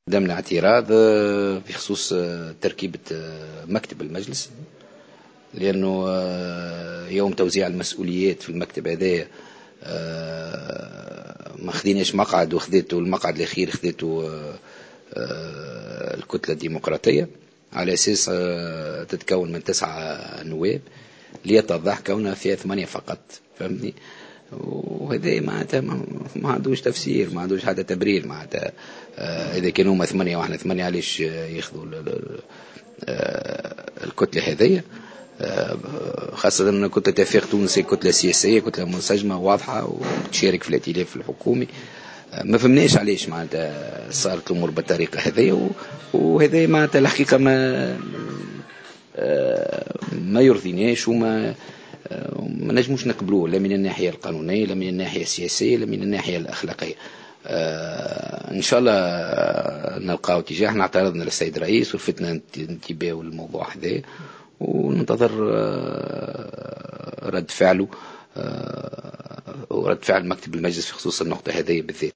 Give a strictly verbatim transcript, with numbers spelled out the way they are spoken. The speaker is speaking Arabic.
قدمنا اعتراض بخصوص تركيبة مكتب المجلس، لأنه يوم توزيع المسؤوليات في المكتب هذا ما خديناش مقعد، وخذيته المقعد الأخير خذيته الكتلة الديمقراطية على أساس تتكون من تسعة نواب، ليتضح كونها فيها ثمانية فقط. فهمتني؟ وهذا معناتها ما عندوش تفسير، ما عندوش حتى تبرير. معناتها إذا كانوا هما ثمانية وإحنا ثمانية، علاش ياخذوا الكتلة هذية؟ خاصة أن كتلة توفيق تونسي كتلة سياسية، كتلة منسجمة واضحة وتشارك في الائتلاف الحكومي. ما فهمناش علاش معناتها صارت الأمور بالطريقة هذه، وهذا معناتها الحقيقة ما ما يرضيناش، وما ما نجموش نقبلوه، لا من الناحية القانونية، لا من الناحية السياسية، لا من الناحية الأخلاقية. إن شاء الله نلقاو اتجاه. احنا اعترضنا للسيد الرئيس ولفتنا انتباهه للموضوع هذا، وننتظر رد فعله ورد فعل مكتب المجلس في خصوص النقطة هذه بالذات.